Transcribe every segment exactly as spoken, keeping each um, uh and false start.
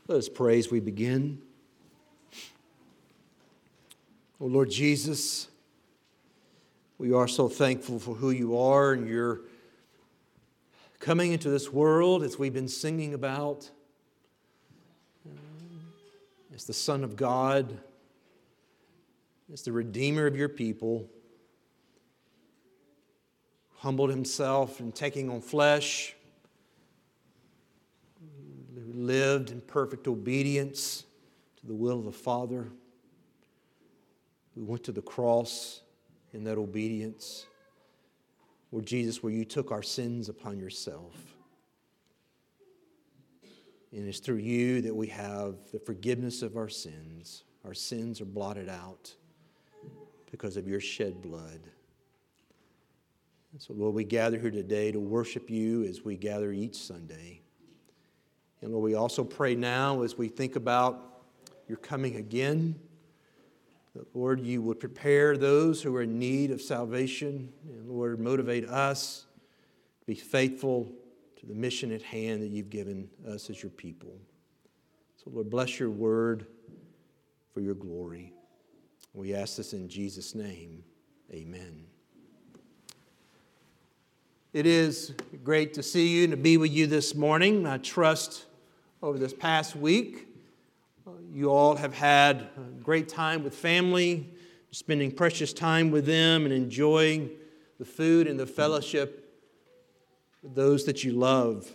Let us pray as we begin. Oh Lord Jesus, we are so thankful for who you are and your coming into this world as we've been singing about. As the Son of God, as the Redeemer of your people, humbled himself in taking on flesh, lived in perfect obedience to the will of the Father, who went to the cross in that obedience. Lord Jesus, where you took our sins upon yourself. And it's through you that we have the forgiveness of our sins. Our sins are blotted out because of your shed blood. And so, Lord, we gather here today to worship you as we gather each Sunday. And Lord, we also pray now as we think about your coming again, that, Lord, you would prepare those who are in need of salvation. And, Lord, motivate us to be faithful to the mission at hand that you've given us as your people. So, Lord, bless your word for your glory. We ask this in Jesus' name. Amen. It is great to see you and to be with you this morning. I trust over this past week you all have had a great time with family, spending precious time with them and enjoying the food and the fellowship with those that you love.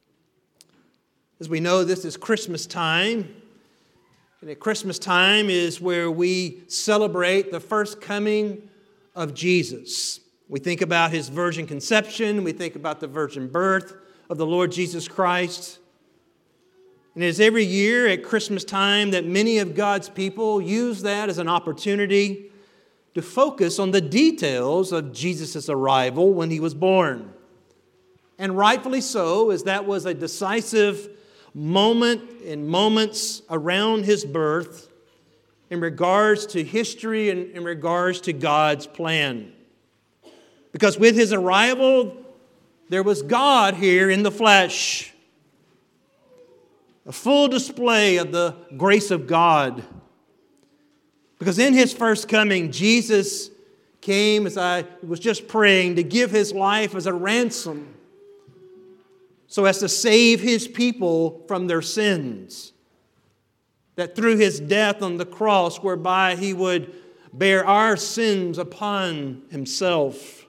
As we know, this is Christmas time. And at Christmas time is where we celebrate the first coming of Jesus. We think about his virgin conception. We think about the virgin birth of the Lord Jesus Christ. And it is every year at Christmas time that many of God's people use that as an opportunity to focus on the details of Jesus' arrival when he was born. And rightfully so, as that was a decisive moment and moments around his birth in regards to history and in regards to God's plan. Because with his arrival, there was God here in the flesh. A full display of the grace of God. Because in his first coming, Jesus came, as I was just praying, to give his life as a ransom, so as to save his people from their sins. That through his death on the cross, whereby he would bear our sins upon himself.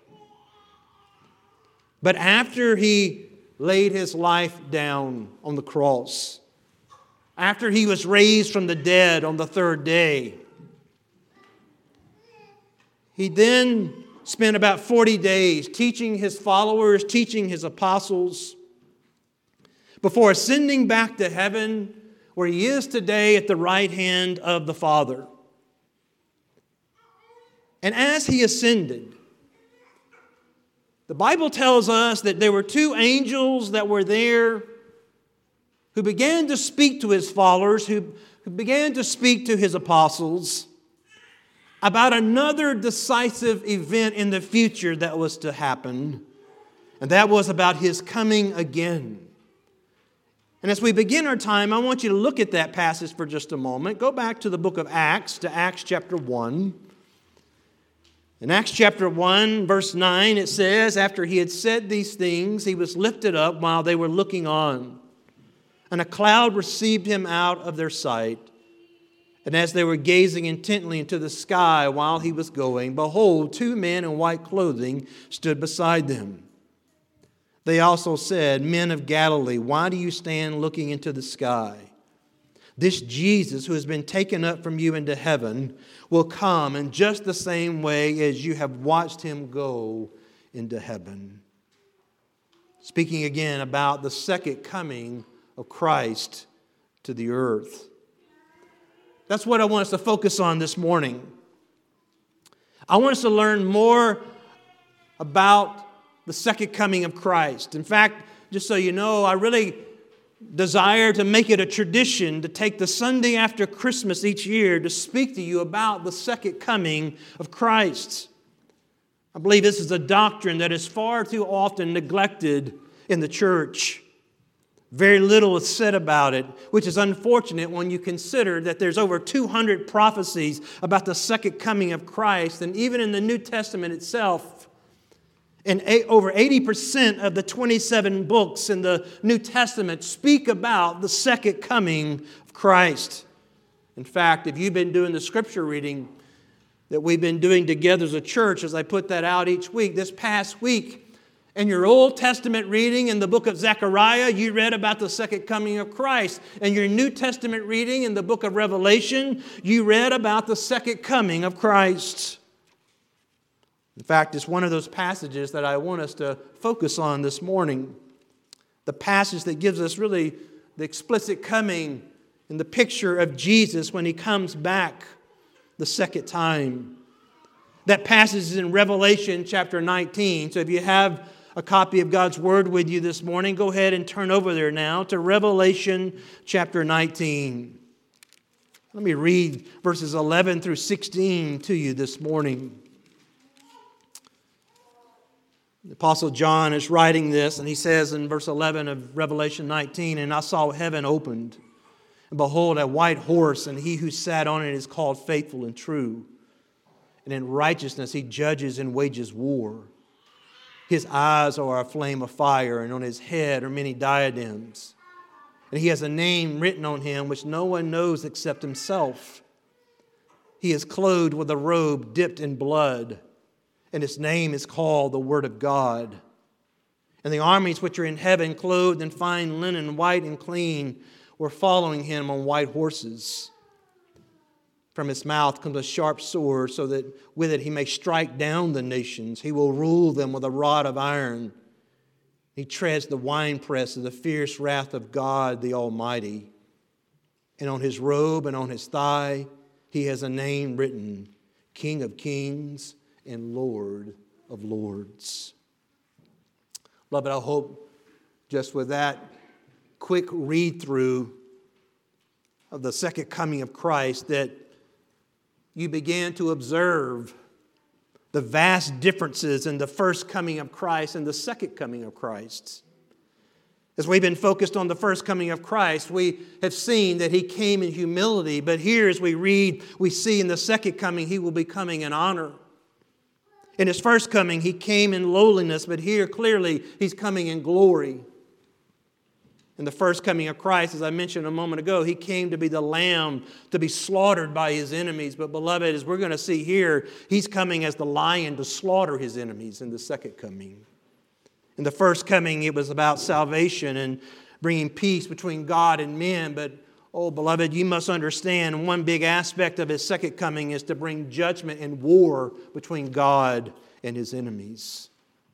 But after he laid his life down on the cross, after he was raised from the dead on the third day, he then spent about forty days teaching his followers, teaching his apostles, before ascending back to heaven, where he is today at the right hand of the Father. And as he ascended, the Bible tells us that there were two angels that were there who began to speak to his followers, who, who began to speak to his apostles about another decisive event in the future that was to happen, and that was about his coming again. And as we begin our time, I want you to look at that passage for just a moment. Go back to the book of Acts, to Acts chapter one. In Acts chapter one, verse nine, it says, after he had said these things, he was lifted up while they were looking on. And a cloud received him out of their sight. And as they were gazing intently into the sky while he was going, behold, two men in white clothing stood beside them. They also said, Men of Galilee, why do you stand looking into the sky? This Jesus who has been taken up from you into heaven will come in just the same way as you have watched him go into heaven. Speaking again about the second coming of Christ to the earth. That's what I want us to focus on this morning. I want us to learn more about the second coming of Christ. In fact, just so you know, I really desire to make it a tradition to take the Sunday after Christmas each year to speak to you about the second coming of Christ. I believe this is a doctrine that is far too often neglected in the church. Very little is said about it, which is unfortunate when you consider that there's over two hundred prophecies about the second coming of Christ. And even in the New Testament itself, and over eighty percent of the twenty-seven books in the New Testament speak about the second coming of Christ. In fact, if you've been doing the scripture reading that we've been doing together as a church, as I put that out each week, this past week, in your Old Testament reading in the book of Zechariah, you read about the second coming of Christ. In your New Testament reading in the book of Revelation, you read about the second coming of Christ. In fact, it's one of those passages that I want us to focus on this morning. The passage that gives us really the explicit coming and the picture of Jesus when He comes back the second time. That passage is in Revelation chapter nineteen. So if you have a copy of God's Word with you this morning, go ahead and turn over there now to Revelation chapter nineteen. Let me read verses eleven through sixteen to you this morning. The Apostle John is writing this, and he says in verse eleven of Revelation nineteen, "And I saw heaven opened, and behold, a white horse, and he who sat on it is called Faithful and True. And in righteousness he judges and wages war. His eyes are a flame of fire, and on his head are many diadems. And he has a name written on him which no one knows except himself. He is clothed with a robe dipped in blood, and his name is called the Word of God. And the armies which are in heaven, clothed in fine linen, white and clean, were following him on white horses. From his mouth comes a sharp sword, so that with it he may strike down the nations. He will rule them with a rod of iron. He treads the winepress of the fierce wrath of God the Almighty. And on his robe and on his thigh he has a name written, King of Kings and Lord of Lords." Beloved, I hope just with that quick read-through of the second coming of Christ that you began to observe the vast differences in the first coming of Christ and the second coming of Christ. As we've been focused on the first coming of Christ, we have seen that He came in humility, but here as we read, we see in the second coming He will be coming in honor. In His first coming, He came in lowliness, but here clearly He's coming in glory. In the first coming of Christ, as I mentioned a moment ago, He came to be the lamb to be slaughtered by His enemies. But beloved, as we're going to see here, He's coming as the lion to slaughter His enemies in the second coming. In the first coming, it was about salvation and bringing peace between God and men. But, oh, beloved, you must understand one big aspect of His second coming is to bring judgment and war between God and His enemies.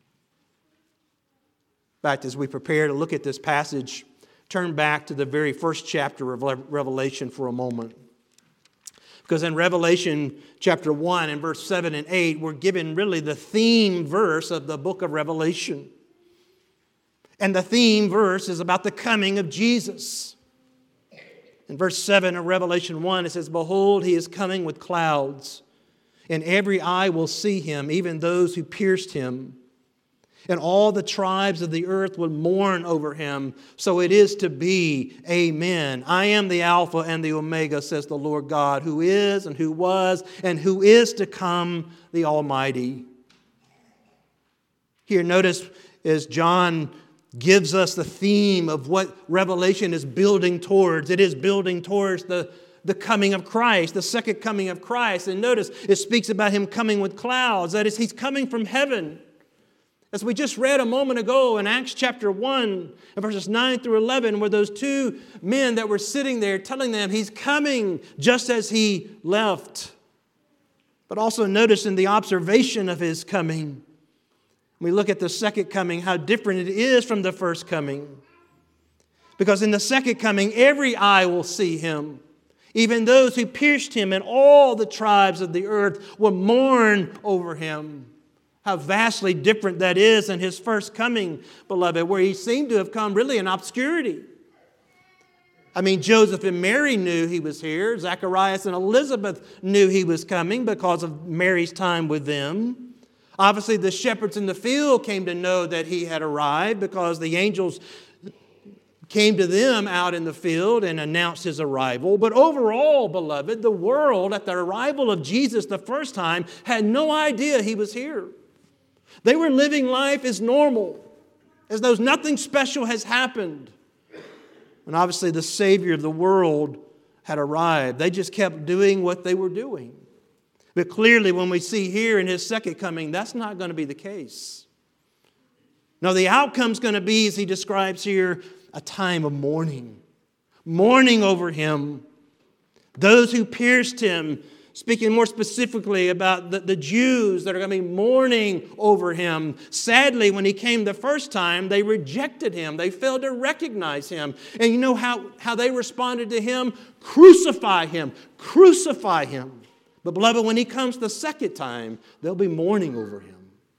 In fact, as we prepare to look at this passage, turn back to the very first chapter of Revelation for a moment. Because in Revelation chapter one and verse seven and eight, we're given really the theme verse of the book of Revelation. And the theme verse is about the coming of Jesus. In verse seven of Revelation one, it says, "Behold, He is coming with clouds, and every eye will see Him, even those who pierced Him. And all the tribes of the earth will mourn over Him. So it is to be. Amen. I am the Alpha and the Omega, says the Lord God, who is and who was and who is to come, the Almighty." Here, notice as John gives us the theme of what Revelation is building towards. It is building towards the, the coming of Christ, the second coming of Christ. And notice it speaks about Him coming with clouds. That is, He's coming from heaven. As we just read a moment ago in Acts chapter one, verses nine through eleven, were those two men that were sitting there telling them He's coming just as He left. But also notice in the observation of His coming, we look at the second coming, how different it is from the first coming. Because in the second coming, every eye will see Him. Even those who pierced Him, and all the tribes of the earth will mourn over Him. How vastly different that is in His first coming, beloved, where He seemed to have come really in obscurity. I mean, Joseph and Mary knew He was here. Zacharias and Elizabeth knew He was coming because of Mary's time with them. Obviously, the shepherds in the field came to know that He had arrived because the angels came to them out in the field and announced his arrival. But overall, beloved, the world at the arrival of Jesus the first time had no idea he was here. They were living life as normal, as though nothing special has happened. And obviously the Savior of the world had arrived. They just kept doing what they were doing. But clearly when we see here in his second coming, that's not going to be the case. No, the outcome's going to be, as he describes here, a time of mourning. Mourning over him. Those who pierced him, speaking more specifically about the, the Jews that are going to be mourning over him. Sadly, when he came the first time, they rejected him. They failed to recognize him. And you know how, how they responded to him? Crucify him. Crucify him. But beloved, when he comes the second time, they'll be mourning over him.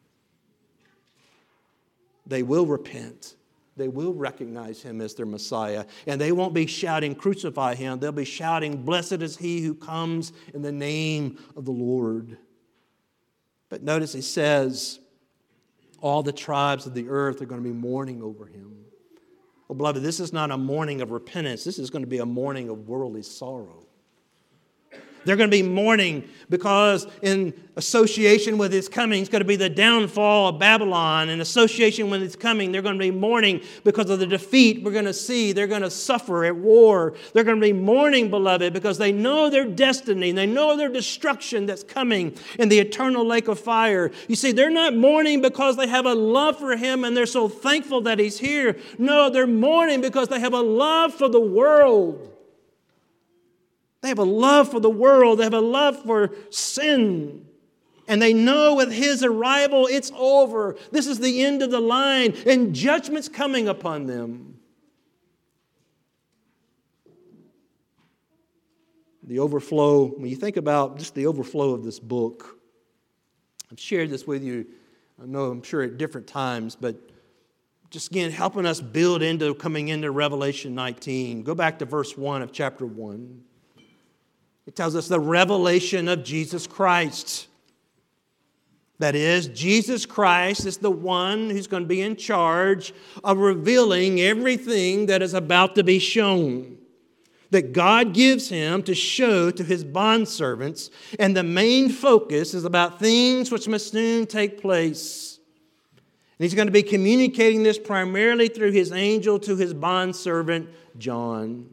They will repent. They will recognize him as their Messiah. And they won't be shouting, crucify him. They'll be shouting, blessed is he who comes in the name of the Lord. But notice he says, all the tribes of the earth are going to be mourning over him. Well, beloved, this is not a mourning of repentance. This is going to be a mourning of worldly sorrow. They're going to be mourning because in association with his coming, it's going to be the downfall of Babylon. In association with his coming, they're going to be mourning because of the defeat we're going to see. They're going to suffer at war. They're going to be mourning, beloved, because they know their destiny. They know their destruction that's coming in the eternal lake of fire. You see, they're not mourning because they have a love for him and they're so thankful that he's here. No, they're mourning because they have a love for the world. They have a love for the world. They have a love for sin. And they know with his arrival, it's over. This is the end of the line. And judgment's coming upon them. The overflow, when you think about just the overflow of this book, I've shared this with you, I know I'm sure at different times, but just again helping us build into coming into Revelation nineteen. Go back to verse one of chapter one. It tells us the revelation of Jesus Christ. That is, Jesus Christ is the one who's going to be in charge of revealing everything that is about to be shown. That God gives him to show to his bondservants. And the main focus is about things which must soon take place. And he's going to be communicating this primarily through his angel to his bondservant John.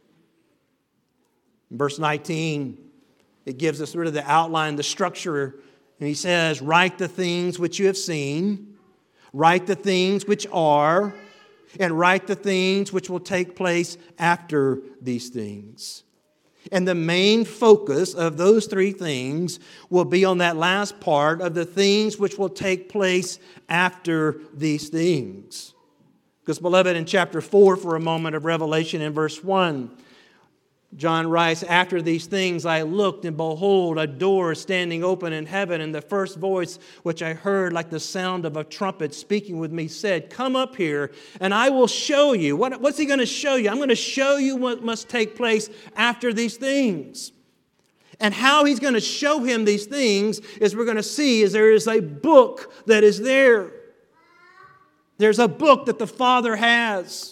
In verse nineteen, it gives us sort of the outline, the structure. And he says, write the things which you have seen, write the things which are, and write the things which will take place after these things. And the main focus of those three things will be on that last part of the things which will take place after these things. Because, beloved, in chapter four, for a moment of Revelation, in verse one, John writes, after these things I looked, and behold, a door standing open in heaven, and the first voice which I heard like the sound of a trumpet speaking with me said, come up here, and I will show you. What, what's he going to show you? I'm going to show you what must take place after these things. And how he's going to show him these things is we're going to see is there is a book that is there. There's a book that the Father has.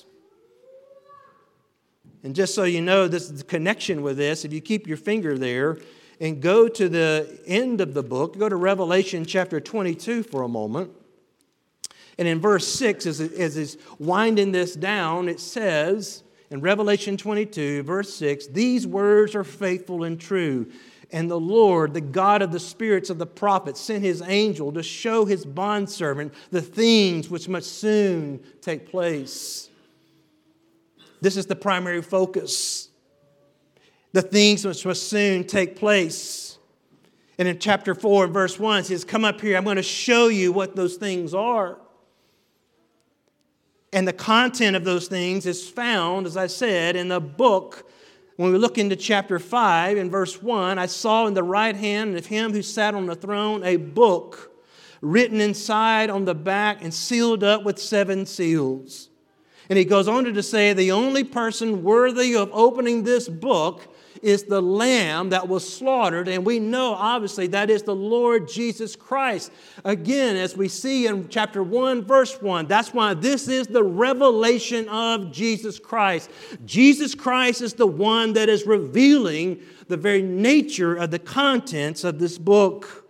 And just so you know, this is the connection with this. If you keep your finger there and go to the end of the book, go to Revelation chapter twenty-two for a moment. And in verse six, as, it, as it's winding this down, it says in Revelation twenty-two, verse six, these words are faithful and true. And the Lord, the God of the spirits of the prophets, sent his angel to show his bondservant the things which must soon take place. This is the primary focus. The things which must soon take place. And in chapter four, verse one, it says, come up here, I'm going to show you what those things are. And the content of those things is found, as I said, in the book. When we look into chapter five, in verse one, I saw in the right hand of him who sat on the throne a book written inside on the back and sealed up with seven seals. And he goes on to say the only person worthy of opening this book is the Lamb that was slaughtered. And we know, obviously, that is the Lord Jesus Christ. Again, as we see in chapter one, verse one, that's why this is the revelation of Jesus Christ. Jesus Christ is the one that is revealing the very nature of the contents of this book.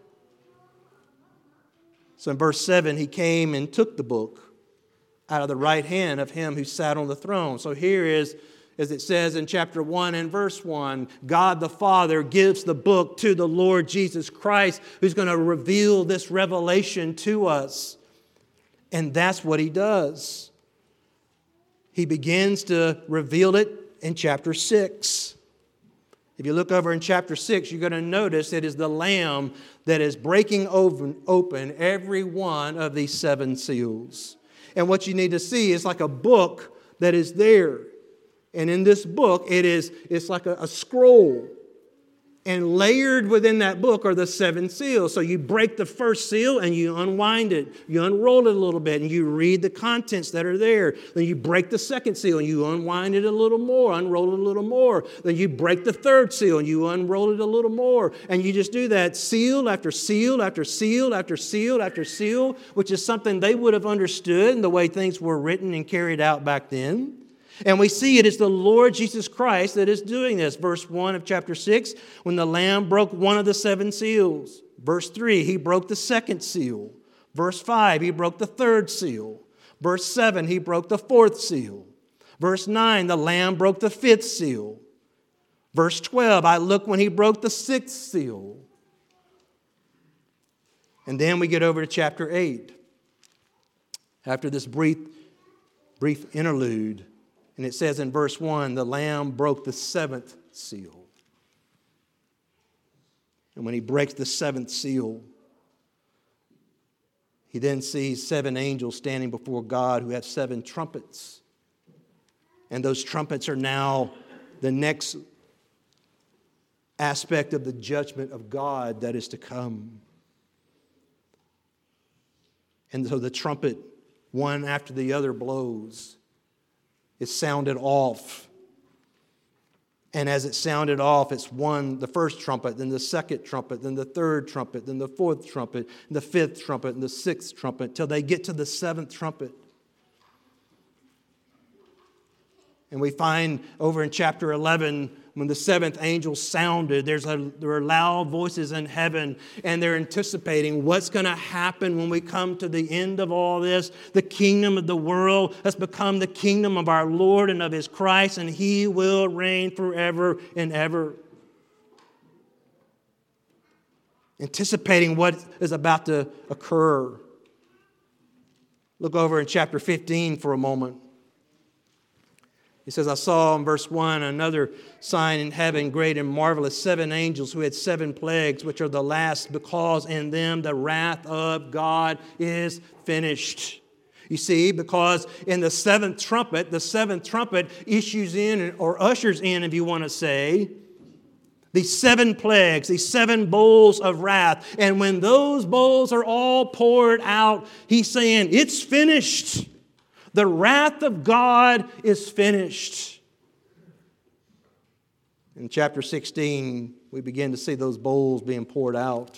So in verse seven, he came and took the book out of the right hand of him who sat on the throne. So here is, as it says in chapter one and verse one, God the Father gives the book to the Lord Jesus Christ, who's going to reveal this revelation to us. And that's what he does. He begins to reveal it in chapter six. If you look over in chapter six, you're going to notice it is the Lamb that is breaking open, open every one of these seven seals. And what you need to see is like a book that is there. And in this book, it is it's like a, a scroll. And layered within that book are the seven seals. So you break the first seal and you unwind it. You unroll it a little bit and you read the contents that are there. Then you break the second seal and you unwind it a little more, unroll it a little more. Then you break the third seal and you unroll it a little more. And you just do that seal after seal after seal after seal after seal, which is something they would have understood in the way things were written and carried out back then. And we see it is the Lord Jesus Christ that is doing this. Verse one of chapter six, when the Lamb broke one of the seven seals. Verse three, he broke the second seal. Verse five, he broke the third seal. Verse seven, he broke the fourth seal. Verse nine, the Lamb broke the fifth seal. Verse twelve, I looked when he broke the sixth seal. And then we get over to chapter eight. After this brief, brief interlude, and it says in verse one, the Lamb broke the seventh seal. And when he breaks the seventh seal, he then sees seven angels standing before God who have seven trumpets. And those trumpets are now the next aspect of the judgment of God that is to come. And so the trumpet, one after the other, blows. It sounded off. And as it sounded off, it's one, the first trumpet, then the second trumpet, then the third trumpet, then the fourth trumpet, and the fifth trumpet, and the sixth trumpet, till they get to the seventh trumpet. And we find over in chapter eleven, when the seventh angel sounded, there's a, there are loud voices in heaven, and they're anticipating what's going to happen when we come to the end of all this. The kingdom of the world has become the kingdom of our Lord and of His Christ, and He will reign forever and ever. Anticipating what is about to occur. Look over in chapter fifteen for a moment. He says, I saw in verse one another sign in heaven, great and marvelous, seven angels who had seven plagues, which are the last, because in them the wrath of God is finished. You see, because in the seventh trumpet, the seventh trumpet issues in, or ushers in, if you want to say, these seven plagues, these seven bowls of wrath. And when those bowls are all poured out, he's saying, it's finished. The wrath of God is finished. In chapter sixteen, we begin to see those bowls being poured out.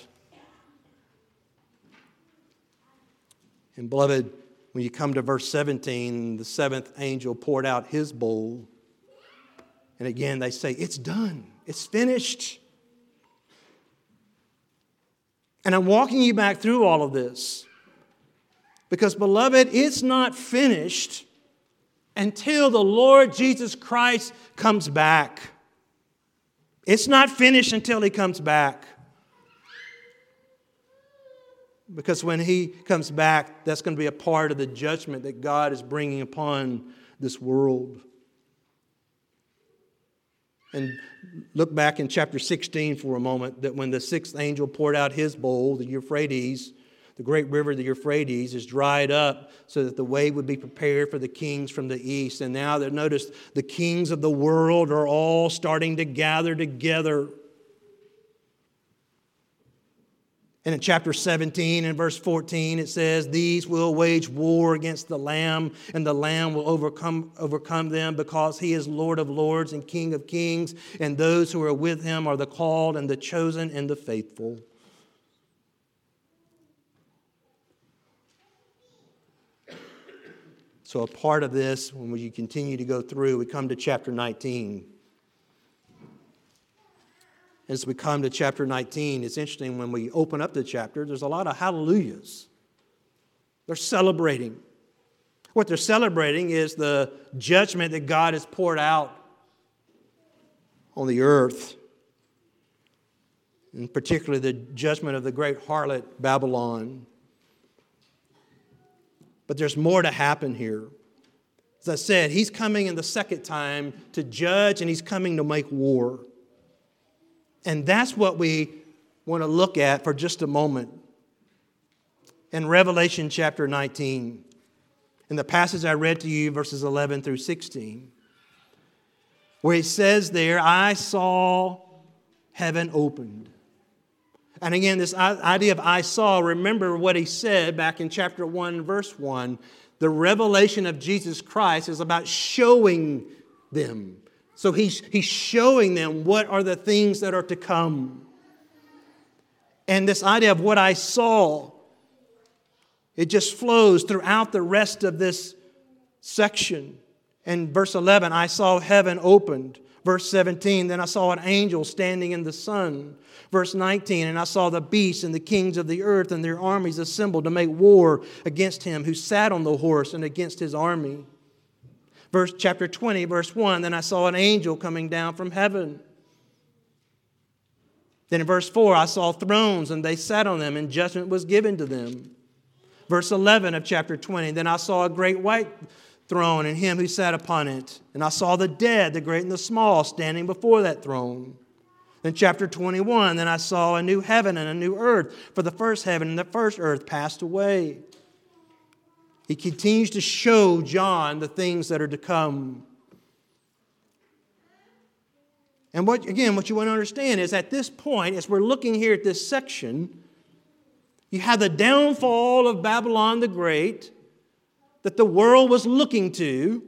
And beloved, when you come to verse seventeen, the seventh angel poured out his bowl. And again, they say, it's done. It's finished. And I'm walking you back through all of this. Because, beloved, it's not finished until the Lord Jesus Christ comes back. It's not finished until He comes back. Because when He comes back, that's going to be a part of the judgment that God is bringing upon this world. And look back in chapter sixteen for a moment, that when the sixth angel poured out his bowl, the Euphrates, the great river, the Euphrates, is dried up so that the way would be prepared for the kings from the east. And now that notice the kings of the world are all starting to gather together. And in chapter seventeen and verse fourteen, it says, these will wage war against the Lamb, and the Lamb will overcome, overcome them, because he is Lord of lords and King of kings, and those who are with him are the called and the chosen and the faithful. So a part of this, when we continue to go through, we come to chapter nineteen. As we come to chapter nineteen, it's interesting when we open up the chapter, there's a lot of hallelujahs. They're celebrating. What they're celebrating is the judgment that God has poured out on the earth, and particularly the judgment of the great harlot Babylon. But there's more to happen here. As I said, he's coming in the second time to judge, and he's coming to make war. And that's what we want to look at for just a moment. In Revelation chapter nineteen, in the passage I read to you, verses eleven through sixteen, where he says there, I saw heaven opened. And again, this idea of I saw, remember what he said back in chapter one, verse one. The revelation of Jesus Christ is about showing them. So he's, he's showing them what are the things that are to come. And this idea of what I saw, it just flows throughout the rest of this section. In verse eleven, I saw heaven opened. Verse seventeen, then I saw an angel standing in the sun. Verse nineteen, and I saw the beasts and the kings of the earth and their armies assembled to make war against him who sat on the horse and against his army. Verse chapter twenty, verse one, then I saw an angel coming down from heaven. Then in verse four, I saw thrones, and they sat on them, and judgment was given to them. Verse eleven of chapter twenty, then I saw a great white throne, and him who sat upon it. And I saw the dead, the great and the small, standing before that throne. Then chapter twenty-one, then I saw a new heaven and a new earth, for the first heaven and the first earth passed away. He continues to show John the things that are to come. And what, again, what you want to understand is at this point, as we're looking here at this section, you have the downfall of Babylon the Great that the world was looking to.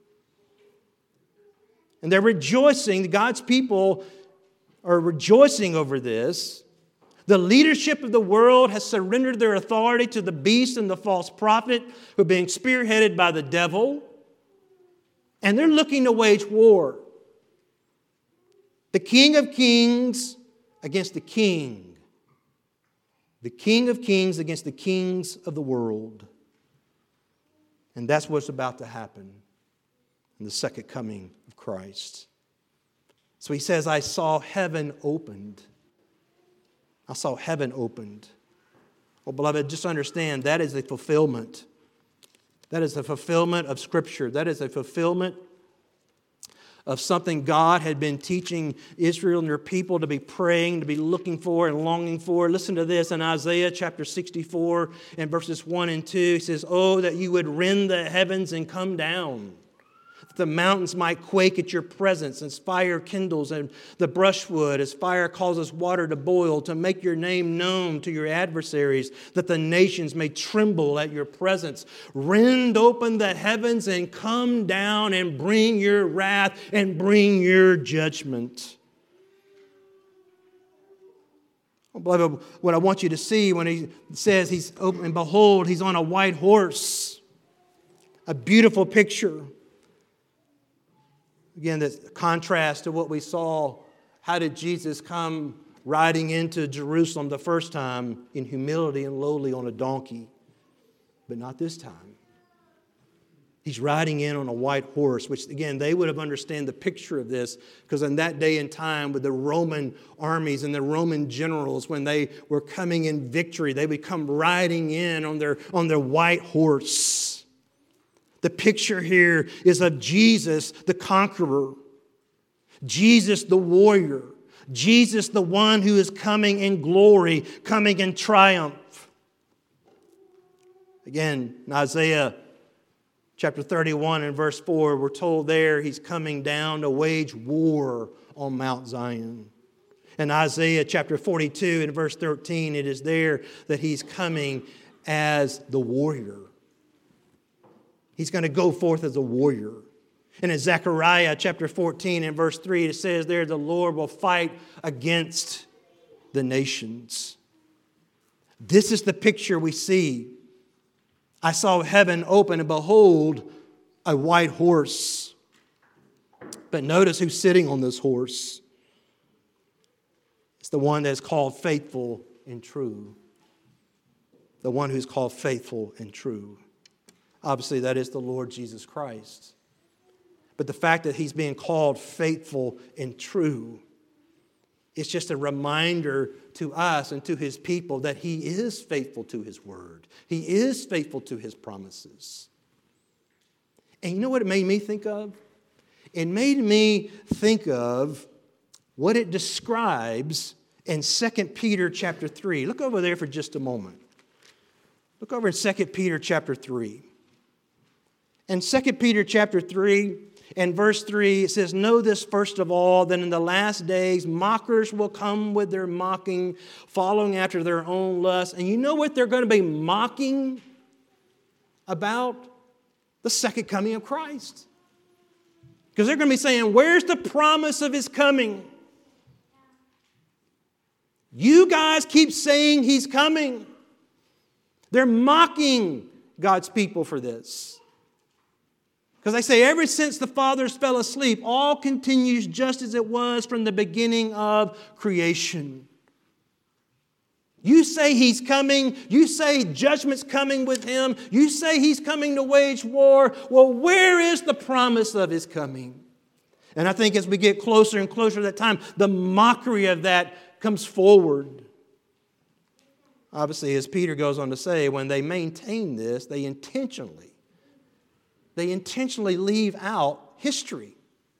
And they're rejoicing. God's people are rejoicing over this. The leadership of the world has surrendered their authority to the beast and the false prophet who are being spearheaded by the devil. And they're looking to wage war. The King of Kings against the king. The King of Kings against the kings of the world. And that's what's about to happen in the second coming of Christ. So he says, I saw heaven opened. I saw heaven opened. Well, beloved, just understand that is a fulfillment. That is a fulfillment of Scripture. That is a fulfillment of something God had been teaching Israel and their people to be praying, to be looking for and longing for. Listen to this in Isaiah chapter sixty-four and verses one and two. He says, oh, that you would rend the heavens and come down. The mountains might quake at your presence as fire kindles and the brushwood, as fire causes water to boil, to make your name known to your adversaries, that the nations may tremble at your presence. Rend open the heavens and come down and bring your wrath and bring your judgment. Oh, beloved, what I want you to see when he says he's open, and behold, he's on a white horse. A beautiful picture. Again, this contrast to what we saw. How did Jesus come riding into Jerusalem the first time in humility and lowly on a donkey? But not this time. He's riding in on a white horse, which again, they would have understood the picture of this, because in that day and time with the Roman armies and the Roman generals, when they were coming in victory, they would come riding in on their, on their white horse. The picture here is of Jesus, the conqueror. Jesus, the warrior. Jesus, the one who is coming in glory, coming in triumph. Again, in Isaiah chapter thirty-one and verse four, we're told there he's coming down to wage war on Mount Zion. In Isaiah chapter forty-two and verse thirteen, it is there that he's coming as the warrior. He's going to go forth as a warrior. And in Zechariah chapter fourteen and verse three, it says there, the Lord will fight against the nations. This is the picture we see. I saw heaven open, and behold, a white horse. But notice who's sitting on this horse. It's the one that's called faithful and true. The one who's called faithful and true. Obviously, that is the Lord Jesus Christ. But the fact that he's being called faithful and true, it's just a reminder to us and to his people that he is faithful to his word. He is faithful to his promises. And you know what it made me think of? It made me think of what it describes in Second Peter chapter three. Look over there for just a moment. Look over in Second Peter chapter three. In Second Peter chapter three, in verse three, it says, know this first of all, that in the last days mockers will come with their mocking, following after their own lusts. And you know what they're going to be mocking about? The second coming of Christ. Because they're going to be saying, where's the promise of his coming? You guys keep saying he's coming. They're mocking God's people for this. Because they say, ever since the fathers fell asleep, all continues just as it was from the beginning of creation. You say he's coming. You say judgment's coming with him. You say he's coming to wage war. Well, where is the promise of his coming? And I think as we get closer and closer to that time, the mockery of that comes forward. Obviously, as Peter goes on to say, when they maintain this, they intentionally They intentionally leave out history,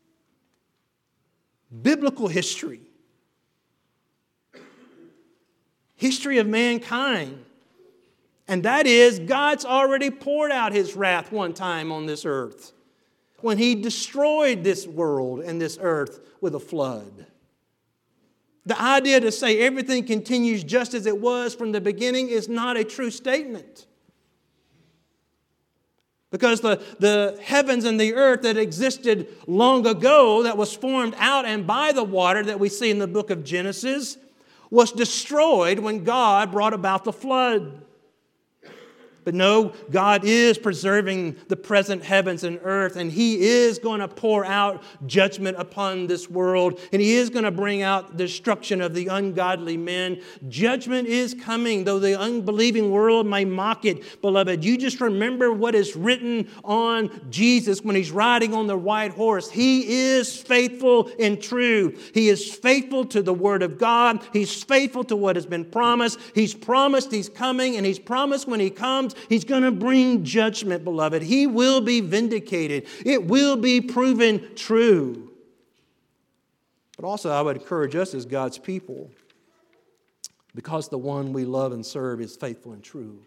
biblical history, history of mankind. And that is, God's already poured out his wrath one time on this earth when he destroyed this world and this earth with a flood. The idea to say everything continues just as it was from the beginning is not a true statement. Because the, the heavens and the earth that existed long ago, that was formed out and by the water that we see in the book of Genesis, was destroyed when God brought about the flood. But no, God is preserving the present heavens and earth, and he is going to pour out judgment upon this world, and he is going to bring out destruction of the ungodly men. Judgment is coming, though the unbelieving world may mock it, beloved. You just remember what is written on Jesus when he's riding on the white horse. He is faithful and true. He is faithful to the word of God. He's faithful to what has been promised. He's promised he's coming, and he's promised when he comes, he's going to bring judgment, beloved. He will be vindicated. It will be proven true. But also, I would encourage us as God's people, because the one we love and serve is faithful and true,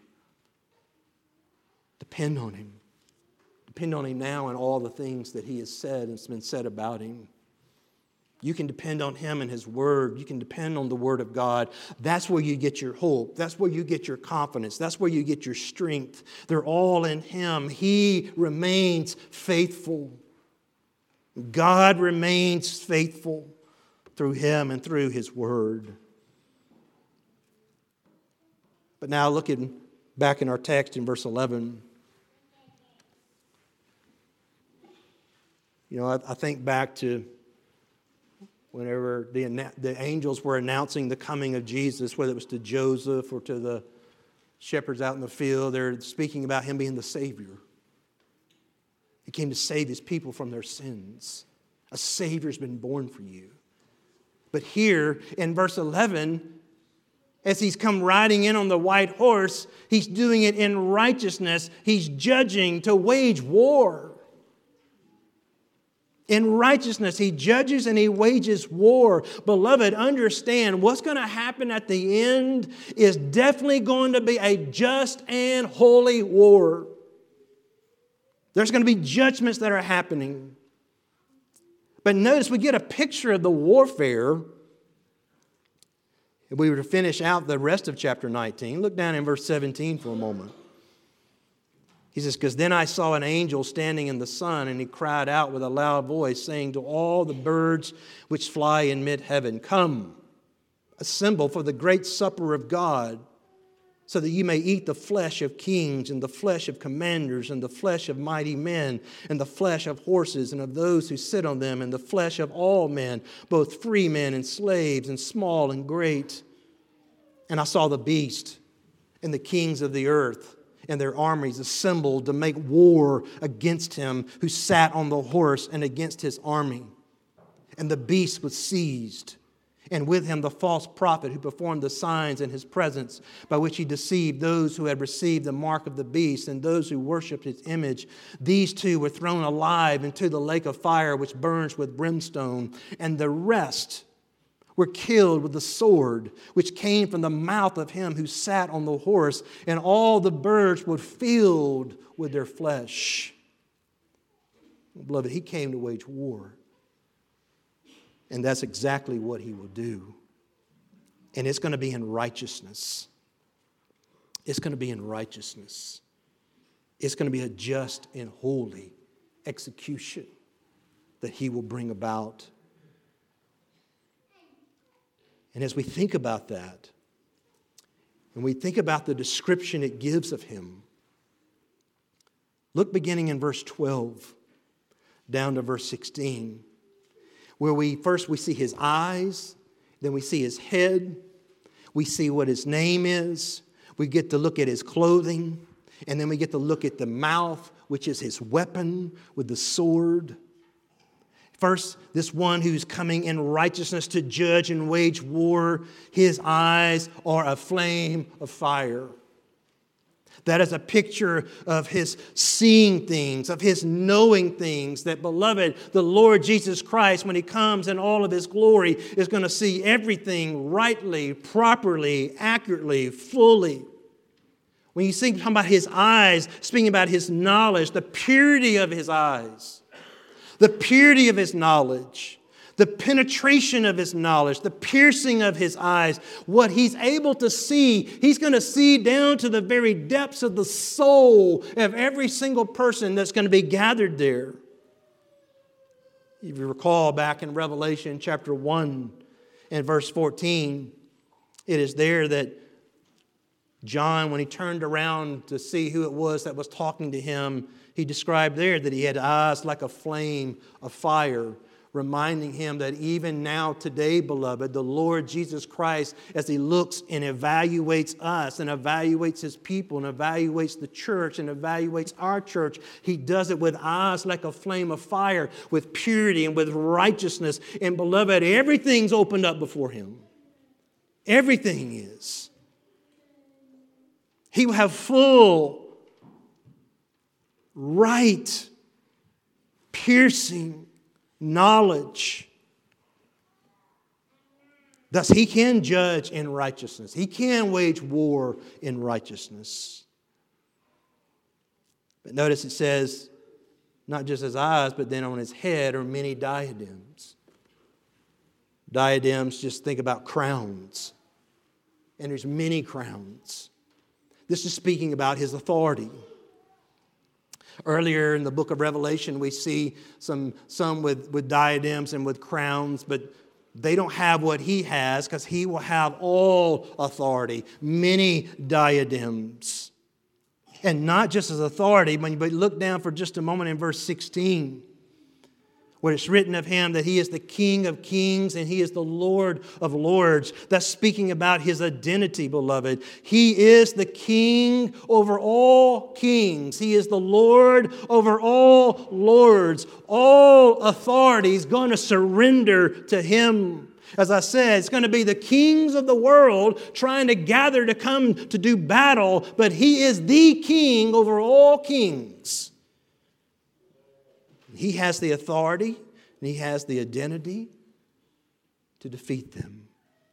depend on him. Depend on him now and all the things that he has said and has been said about him. You can depend on him and his word. You can depend on the word of God. That's where you get your hope. That's where you get your confidence. That's where you get your strength. They're all in him. He remains faithful. God remains faithful through him and through his word. But now looking back in our text in verse eleven, you know, I, I think back to whenever the, the angels were announcing the coming of Jesus, whether it was to Joseph or to the shepherds out in the field, they're speaking about him being the Savior. He came to save his people from their sins. A Savior's been born for you. But here in verse eleven, as he's come riding in on the white horse, he's doing it in righteousness. He's judging to wage war. In righteousness, he judges and he wages war. Beloved, understand what's going to happen at the end is definitely going to be a just and holy war. There's going to be judgments that are happening. But notice we get a picture of the warfare If we were to finish out the rest of chapter nineteen, look down in verse seventeen for a moment. He says, because then I saw an angel standing in the sun, and he cried out with a loud voice, saying to all the birds which fly in mid-heaven, come, assemble for the great supper of God, so that you may eat the flesh of kings, and the flesh of commanders, and the flesh of mighty men, and the flesh of horses, and of those who sit on them, and the flesh of all men, both free men and slaves, and small and great. And I saw the beast and the kings of the earth and their armies assembled to make war against him who sat on the horse and against his army. And the beast was seized, and with him the false prophet who performed the signs in his presence, by which he deceived those who had received the mark of the beast and those who worshipped his image. These two were thrown alive into the lake of fire which burns with brimstone, and the rest were killed with the sword which came from the mouth of him who sat on the horse, and all the birds were filled with their flesh. Beloved, he came to wage war. And that's exactly what he will do. And it's going to be in righteousness. It's going to be in righteousness. It's going to be a just and holy execution that he will bring about. And as we think about that, and we think about the description it gives of him, look beginning in verse twelve down to verse sixteen, where we first we see his eyes, then we see his head, we see what his name is, we get to look at his clothing, and then we get to look at the mouth, which is his weapon with the sword. First, this one who's coming in righteousness to judge and wage war, his eyes are a flame of fire. That is a picture of his seeing things, of his knowing things. That, beloved, the Lord Jesus Christ, when he comes in all of his glory, is going to see everything rightly, properly, accurately, fully. When you think about his eyes, speaking about his knowledge, the purity of his eyes, the purity of his knowledge, the penetration of his knowledge, the piercing of his eyes, what he's able to see, he's going to see down to the very depths of the soul of every single person that's going to be gathered there. If you recall back in Revelation chapter one and verse fourteen, it is there that John, when he turned around to see who it was that was talking to him, he described there that he had eyes like a flame of fire, reminding him that even now today, beloved, the Lord Jesus Christ, as he looks and evaluates us and evaluates his people and evaluates the church and evaluates our church, he does it with eyes like a flame of fire, with purity and with righteousness. And beloved, everything's opened up before him. Everything is. He will have full, right, piercing knowledge. Thus, he can judge in righteousness. He can wage war in righteousness. But notice it says, not just his eyes, but then on his head are many diadems. Diadems, just think about crowns. And there's many crowns. This is speaking about his authority. Earlier in the book of Revelation, we see some, some with, with diadems and with crowns, but they don't have what he has because he will have all authority, many diadems. And not just as authority, but look down for just a moment in verse sixteen, where it's written of him that he is the King of kings and he is the Lord of lords. That's speaking about his identity, beloved. He is the King over all kings. He is the Lord over all lords. All authority is going to surrender to him. As I said, it's going to be the kings of the world trying to gather to come to do battle, but he is the King over all kings. He has the authority and he has the identity to defeat them.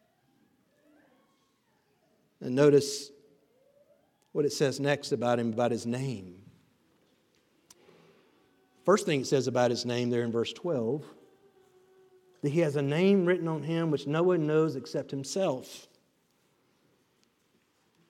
And notice what it says next about him, about his name. First thing it says about his name there in verse twelve, that he has a name written on him which no one knows except himself.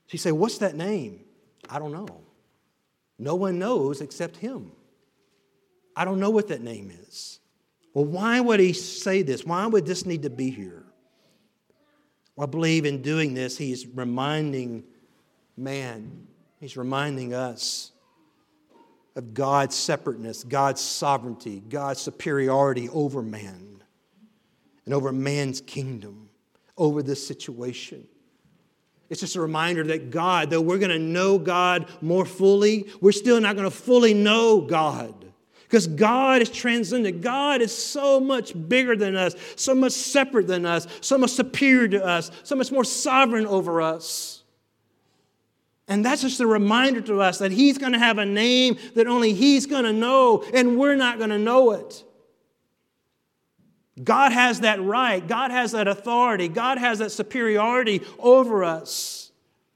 So you say, what's that name? I don't know. No one knows except him. I don't know what that name is. Well, why would he say this? Why would this need to be here? Well, I believe in doing this, he's reminding man, he's reminding us of God's separateness, God's sovereignty, God's superiority over man and over man's kingdom, over this situation. It's just a reminder that God, though we're going to know God more fully, we're still not going to fully know God. Because God is transcendent. God is so much bigger than us, so much separate than us, so much superior to us, so much more sovereign over us. And that's just a reminder to us that He's going to have a name that only He's going to know, and we're not going to know it. God has that right. God has that authority. God has that superiority over us.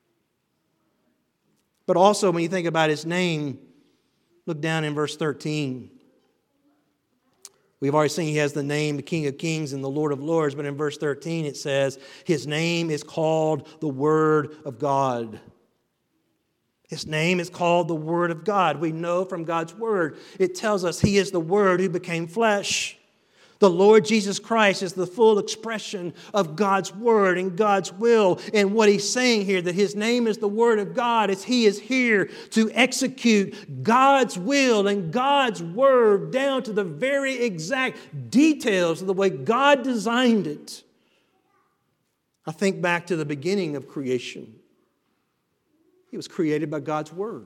But also, when you think about His name, look down in verse thirteen. We've already seen He has the name, the King of Kings and the Lord of Lords. But in verse thirteen it says, His name is called the Word of God. His name is called the Word of God. We know from God's Word, it tells us He is the Word who became flesh. The Lord Jesus Christ is the full expression of God's Word and God's will. And what He's saying here, that His name is the Word of God, is He is here to execute God's will and God's Word down to the very exact details of the way God designed it. I think back to the beginning of creation. It was created by God's Word.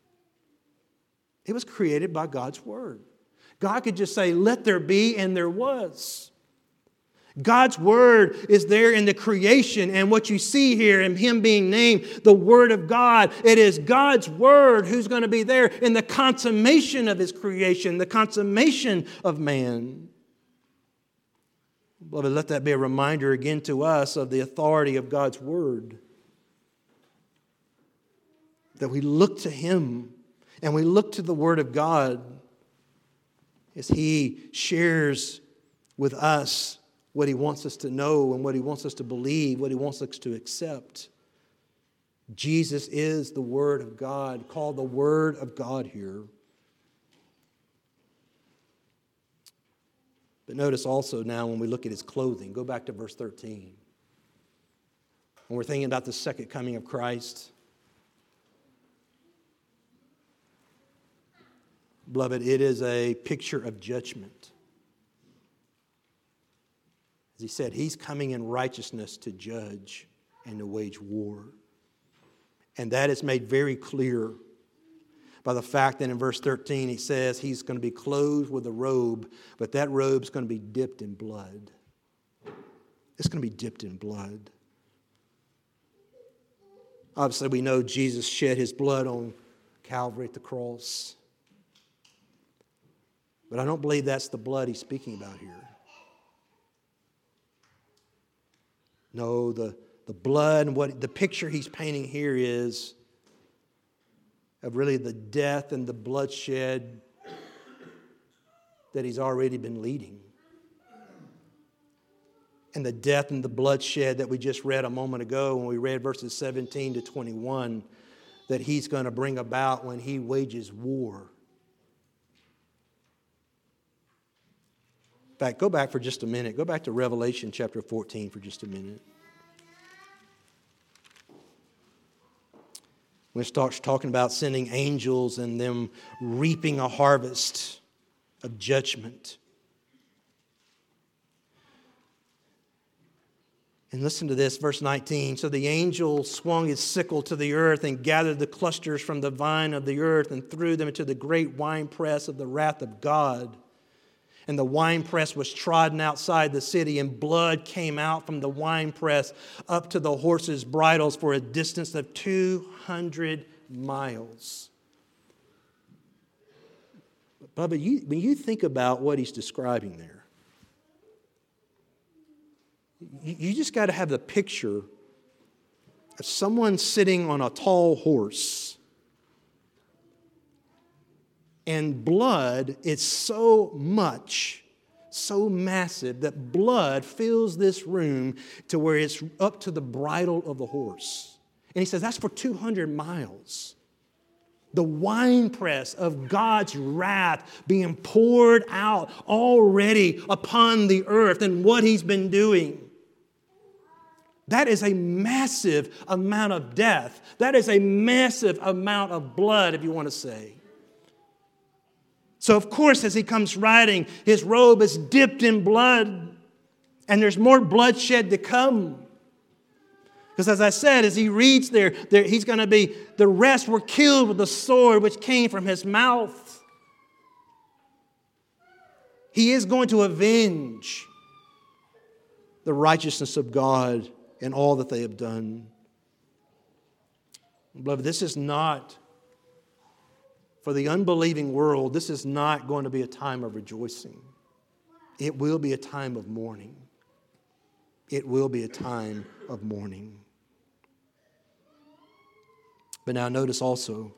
It was created by God's Word. God could just say, let there be, and there was. God's Word is there in the creation, and what you see here in Him being named the Word of God, it is God's Word who's going to be there in the consummation of His creation, the consummation of man. Beloved, let that be a reminder again to us of the authority of God's Word. That we look to Him and we look to the Word of God as He shares with us what He wants us to know and what He wants us to believe, what He wants us to accept. Jesus is the Word of God, called the Word of God here. But notice also now when we look at His clothing, go back to verse thirteen. When we're thinking about the second coming of Christ, beloved, it is a picture of judgment. As He said, He's coming in righteousness to judge and to wage war. And that is made very clear by the fact that in verse thirteen He says He's going to be clothed with a robe, but that robe is going to be dipped in blood. It's going to be dipped in blood. Obviously, we know Jesus shed His blood on Calvary at the cross. But I don't believe that's the blood He's speaking about here. No, the, the blood and what the picture He's painting here is of really the death and the bloodshed that He's already been leading. And the death and the bloodshed that we just read a moment ago when we read verses seventeen to twenty-one that He's going to bring about when He wages war. In fact, go back for just a minute. Go back to Revelation chapter fourteen for just a minute. When it starts talking about sending angels and them reaping a harvest of judgment. And listen to this, verse nineteen. So the angel swung his sickle to the earth and gathered the clusters from the vine of the earth and threw them into the great winepress of the wrath of God. And the winepress was trodden outside the city, and blood came out from the winepress up to the horses' bridles for a distance of two hundred miles. But when you think about what he's describing there, you just got to have the picture of someone sitting on a tall horse. And blood is so much, so massive, that blood fills this room to where it's up to the bridle of the horse. And he says that's for two hundred miles. The winepress of God's wrath being poured out already upon the earth and what he's been doing. That is a massive amount of death. That is a massive amount of blood, if you want to say. So, of course, as he comes riding, his robe is dipped in blood, and there's more bloodshed to come. Because as I said, as he reads there, there he's going to be, the rest were killed with the sword which came from his mouth. He is going to avenge the righteousness of God and all that they have done. Beloved, this is not, for the unbelieving world, this is not going to be a time of rejoicing. It will be a time of mourning. It will be a time of mourning. But now notice also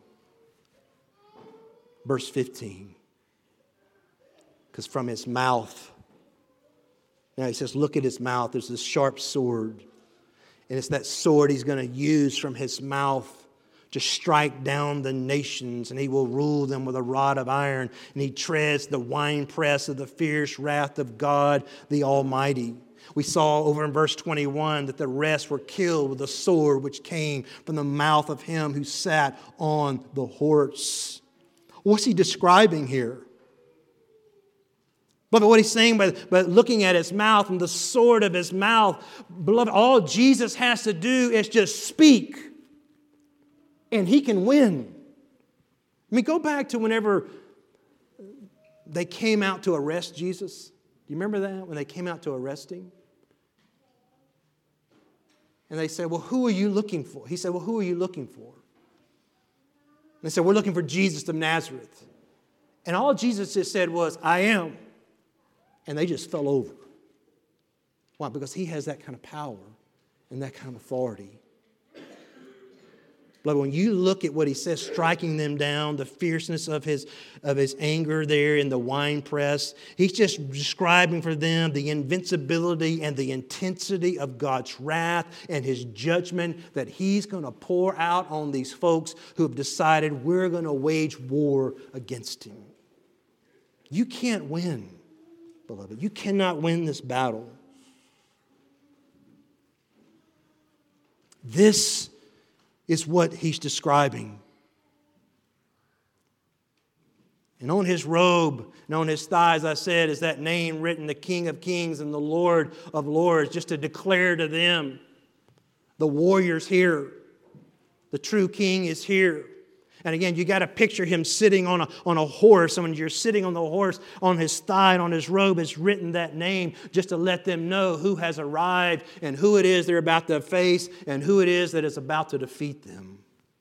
verse fifteen. Because from his mouth, now he says, look at his mouth. There's this sharp sword. And it's that sword he's going to use from his mouth to strike down the nations. And he will rule them with a rod of iron. And he treads the winepress of the fierce wrath of God the Almighty. We saw over in verse twenty-one that the rest were killed with a sword which came from the mouth of him who sat on the horse. What's he describing here? Beloved, what he's saying by, by looking at his mouth and the sword of his mouth, beloved, all Jesus has to do is just speak, and he can win. I mean, go back to whenever they came out to arrest Jesus. Do you remember that, when they came out to arrest him? And they said, well, who are you looking for? He said, well, who are you looking for? And they said, we're looking for Jesus of Nazareth. And all Jesus just said was, I am. And they just fell over. Why? Because he has that kind of power and that kind of authority. But when you look at what he says, striking them down, the fierceness of his, of his anger there in the winepress, he's just describing for them the invincibility and the intensity of God's wrath and his judgment that he's going to pour out on these folks who have decided we're going to wage war against him. You can't win, beloved. You cannot win this battle. This is what he's describing. And on his robe and on his thighs, I said, is that name written, the King of Kings and the Lord of Lords, just to declare to them, the warrior's here. The true king is here. And again, you got to picture him sitting on a, on a horse. And when you're sitting on the horse, on his thigh and on his robe is written that name just to let them know who has arrived and who it is they're about to face and who it is that is about to defeat them.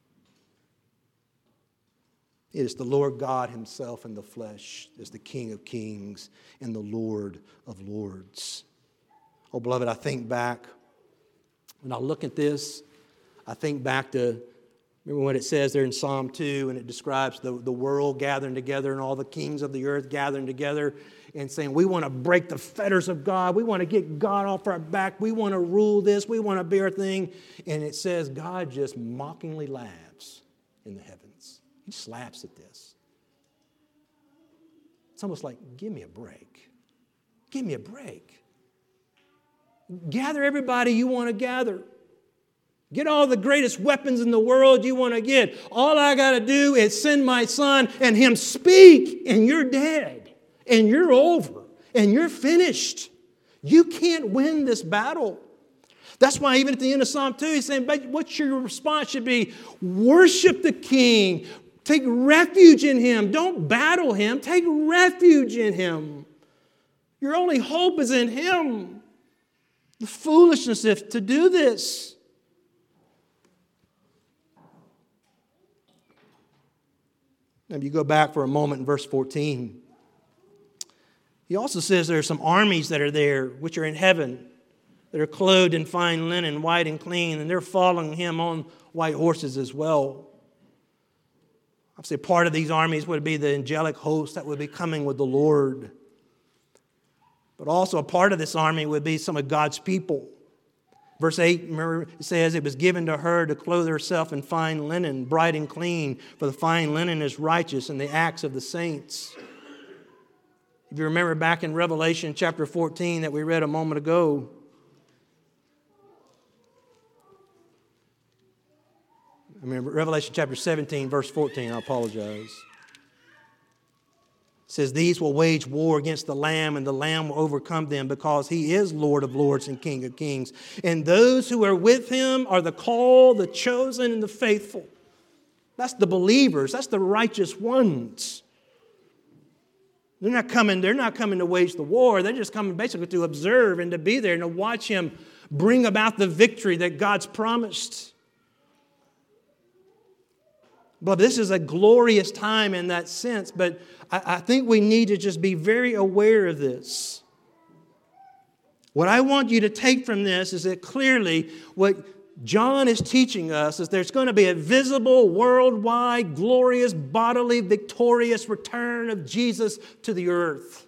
It is the Lord God himself in the flesh, is the King of Kings and the Lord of Lords. Oh, beloved, I think back, when I look at this, I think back to, remember what it says there in Psalm two, and it describes the, the world gathering together and all the kings of the earth gathering together and saying, we want to break the fetters of God. We want to get God off our back. We want to rule this. We want to be our thing. And it says God just mockingly laughs in the heavens. He just laughs at this. It's almost like, give me a break. Give me a break. Gather everybody you want to gather. Get all the greatest weapons in the world you want to get. All I got to do is send my son and him speak, and you're dead, and you're over, and you're finished. You can't win this battle. That's why even at the end of Psalm two, he's saying, but what your response should be, worship the King. Take refuge in him. Don't battle him. Take refuge in him. Your only hope is in him. The foolishness if to do this. Now, if you go back for a moment in verse fourteen, he also says there are some armies that are there, which are in heaven, that are clothed in fine linen, white and clean, and they're following him on white horses as well. I'd say part of these armies would be the angelic host that would be coming with the Lord. But also a part of this army would be some of God's people Verse eight, remember, it says, it was given to her to clothe herself in fine linen, bright and clean, for the fine linen is righteous and the acts of the saints. If you remember back in Revelation chapter fourteen that we read a moment ago, I mean, Revelation chapter seventeen, verse fourteen, I apologize. It says, these will wage war against the Lamb, and the Lamb will overcome them, because he is Lord of lords and King of kings. And those who are with him are the called, the chosen, and the faithful. That's the believers. That's the righteous ones. They're not coming, they're not coming to wage the war. They're just coming basically to observe and to be there and to watch him bring about the victory that God's promised. But this is a glorious time in that sense. But I, I think we need to just be very aware of this. What I want you to take from this is that clearly what John is teaching us is there's going to be a visible, worldwide, glorious, bodily, victorious return of Jesus to the earth.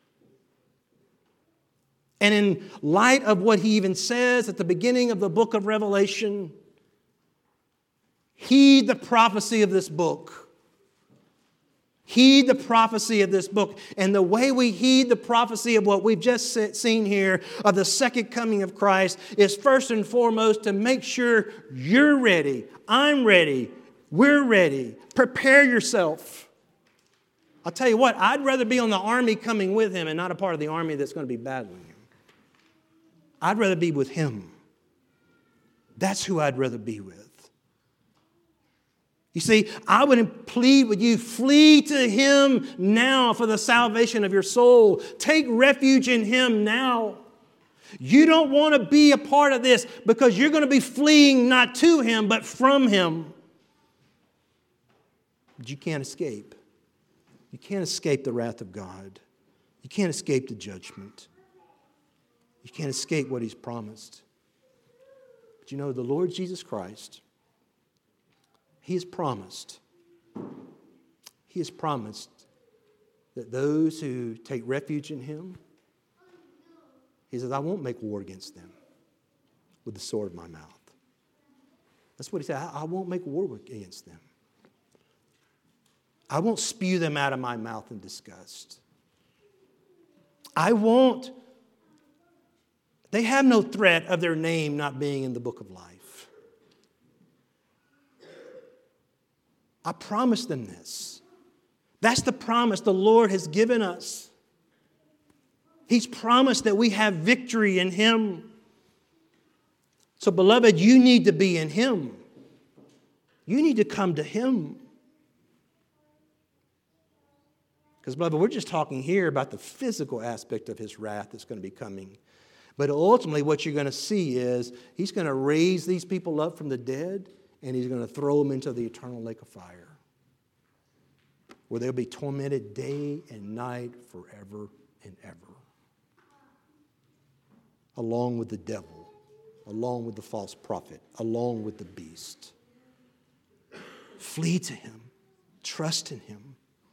And in light of what he even says at the beginning of the book of Revelation, heed the prophecy of this book. Heed the prophecy of this book. And the way we heed the prophecy of what we've just seen here of the second coming of Christ is first and foremost to make sure you're ready, I'm ready, we're ready. Prepare yourself. I'll tell you what, I'd rather be on the army coming with him and not a part of the army that's going to be battling him. I'd rather be with him. That's who I'd rather be with. You see, I would plead with you, flee to him now for the salvation of your soul. Take refuge in him now. You don't want to be a part of this because you're going to be fleeing not to him, but from him. But you can't escape. You can't escape the wrath of God. You can't escape the judgment. You can't escape what he's promised. But you know, the Lord Jesus Christ, he has promised, he has promised that those who take refuge in him, he says, I won't make war against them with the sword of my mouth. That's what he said. I won't make war against them. I won't spew them out of my mouth in disgust. I won't. They have no threat of their name not being in the book of life. I promised them this. That's the promise the Lord has given us. He's promised that we have victory in him. So, beloved, you need to be in him. You need to come to him. Because, beloved, we're just talking here about the physical aspect of his wrath that's going to be coming. But ultimately, what you're going to see is he's going to raise these people up from the dead, and he's going to throw them into the eternal lake of fire, where they'll be tormented day and night forever and ever, along with the devil, along with the false prophet, along with the beast. Flee to him. Trust in him.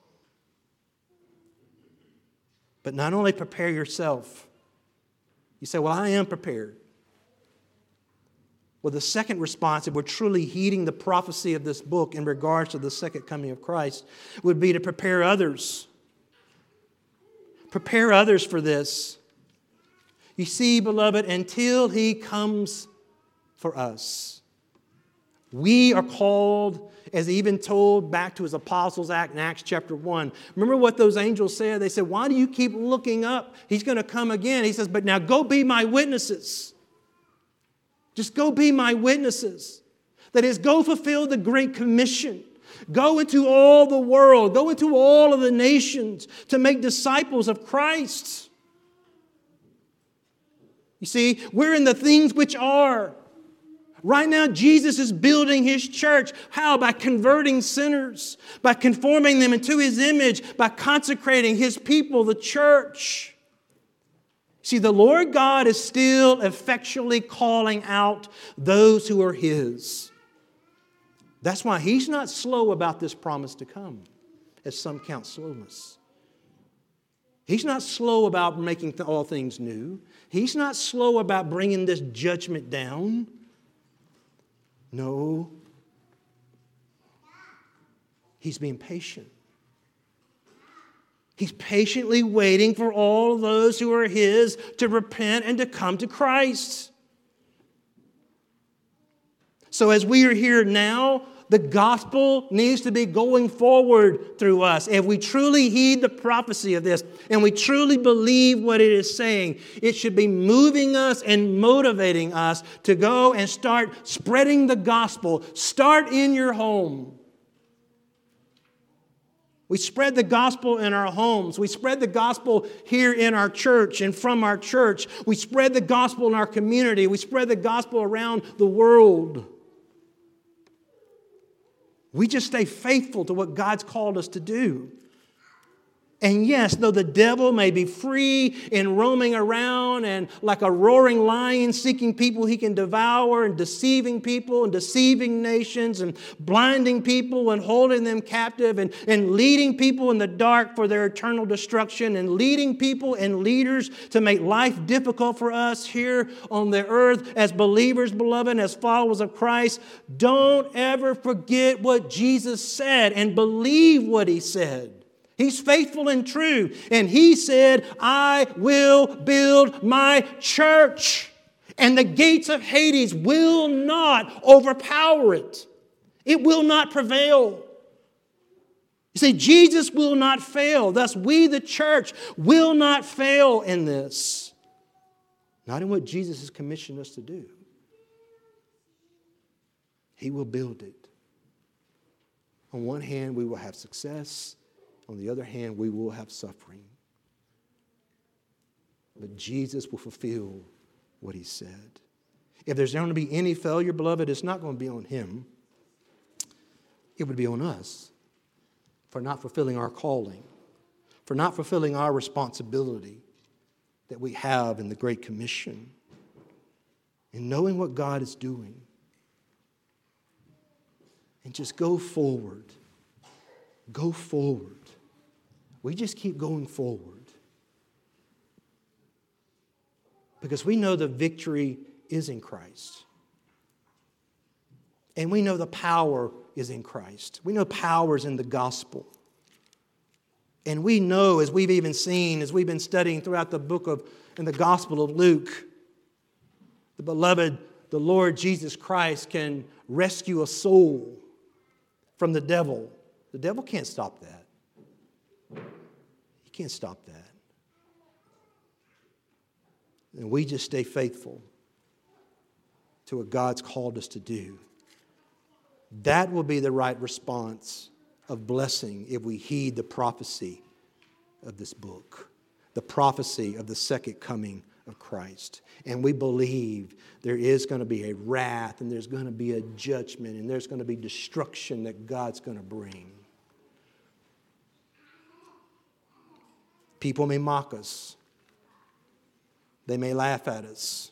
But not only prepare yourself. You say, well, I am prepared. Well, the second response, if we're truly heeding the prophecy of this book in regards to the second coming of Christ, would be to prepare others. Prepare others for this. You see, beloved, until he comes for us, we are called, as he even told back to his apostles' act in Acts chapter one. Remember what those angels said? They said, why do you keep looking up? He's going to come again. He says, but now go be my witnesses. Just go be my witnesses. That is, go fulfill the Great Commission. Go into all the world. Go into all of the nations to make disciples of Christ. You see, we're in the things which are. Right now, Jesus is building his church. How? By converting sinners, by conforming them into his image, by consecrating his people, the church. See, the Lord God is still effectually calling out those who are his. That's why he's not slow about this promise to come, as some count slowness. He's not slow about making all things new. He's not slow about bringing this judgment down. No. He's being patient. He's patiently waiting for all those who are His to repent and to come to Christ. So as we are here now, the gospel needs to be going forward through us. If we truly heed the prophecy of this and we truly believe what it is saying, it should be moving us and motivating us to go and start spreading the gospel. Start in your home. We spread the gospel in our homes. We spread the gospel here in our church and from our church. We spread the gospel in our community. We spread the gospel around the world. We just stay faithful to what God's called us to do. And yes, though the devil may be free and roaming around and like a roaring lion seeking people he can devour and deceiving people and deceiving nations and blinding people and holding them captive and, and leading people in the dark for their eternal destruction and leading people and leaders to make life difficult for us here on the earth as believers, beloved, as followers of Christ, don't ever forget what Jesus said and believe what He said. He's faithful and true. And He said, I will build my church. And the gates of Hades will not overpower it. It will not prevail. You see, Jesus will not fail. Thus, we, the church, will not fail in this. Not in what Jesus has commissioned us to do. He will build it. On one hand, we will have success. On the other hand, we will have suffering. But Jesus will fulfill what He said. If there's going to be any failure, beloved, it's not going to be on Him. It would be on us for not fulfilling our calling, for not fulfilling our responsibility that we have in the Great Commission, and knowing what God is doing. And just go forward. Go forward. We just keep going forward. Because we know the victory is in Christ. And we know the power is in Christ. We know power is in the gospel. And we know, as we've even seen, as we've been studying throughout the book of, in the Gospel of Luke, the beloved, the Lord Jesus Christ can rescue a soul from the devil. The devil can't stop that. He can't stop that. And we just stay faithful to what God's called us to do. That will be the right response of blessing if we heed the prophecy of this book, the prophecy of the second coming of Christ. And we believe there is going to be a wrath and there's going to be a judgment and there's going to be destruction that God's going to bring. People may mock us. They may laugh at us.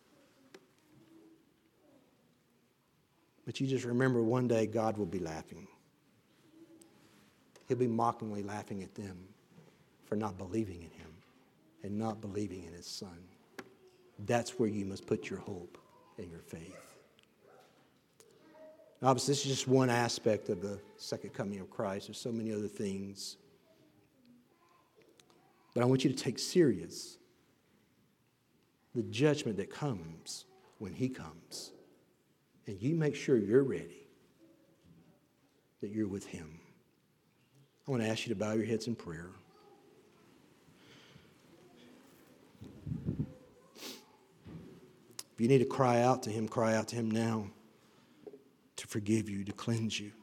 But you just remember one day God will be laughing. He'll be mockingly laughing at them for not believing in Him and not believing in His Son. That's where you must put your hope and your faith. Obviously, this is just one aspect of the second coming of Christ. There's so many other things. But I want you to take serious the judgment that comes when He comes. And you make sure you're ready, that you're with Him. I want to ask you to bow your heads in prayer. If you need to cry out to Him, cry out to Him now to forgive you, to cleanse you,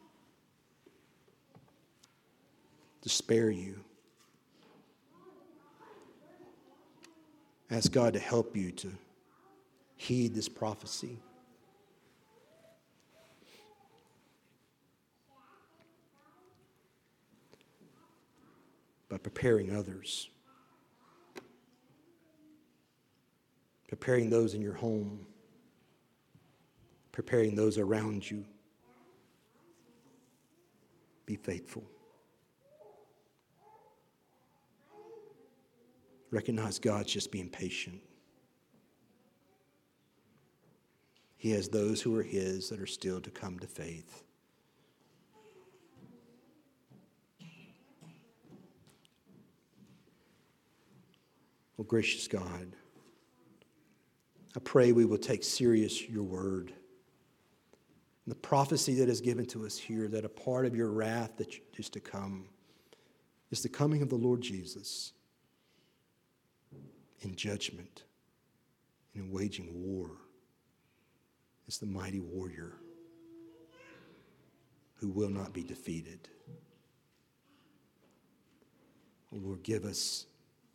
to spare you. Ask God to help you to heed this prophecy. By preparing others. Preparing those in your home. Preparing those around you. Be faithful. Recognize God's just being patient. He has those who are His that are still to come to faith. Oh, gracious God, I pray we will take serious your word. And the prophecy that is given to us here, that a part of your wrath that is to come is the coming of the Lord Jesus in judgment and in waging war. It's the mighty warrior who will not be defeated. Oh, Lord, give us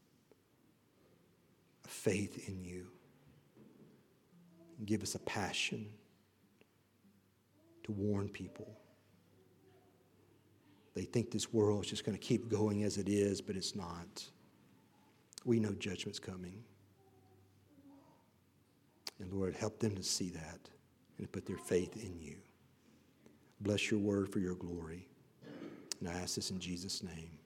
a faith in you. And give us a passion to warn people. They think this world is just going to keep going as it is, but it's not. We know judgment's coming. And Lord, help them to see that and to put their faith in you. Bless your word for your glory. And I ask this in Jesus' name.